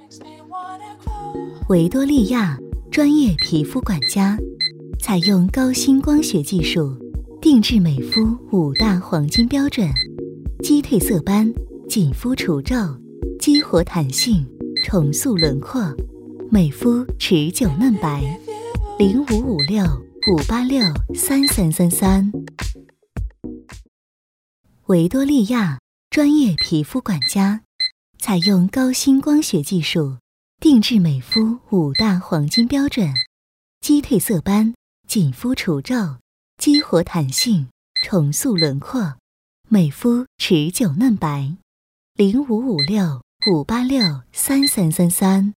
维多利亚专业皮肤管家，采用高新光学技术，定制美肤5大黄金标准：击退色斑，紧肤除皱，激活弹性，重塑轮廓，美肤持久嫩白。0556-586-3333。维多利亚专业皮肤管家，采用高新光学技术，定制美肤5大黄金标准：击退色斑，紧肤除皱，激活弹性，重塑轮廓，美肤持久嫩白。0556-586-3333。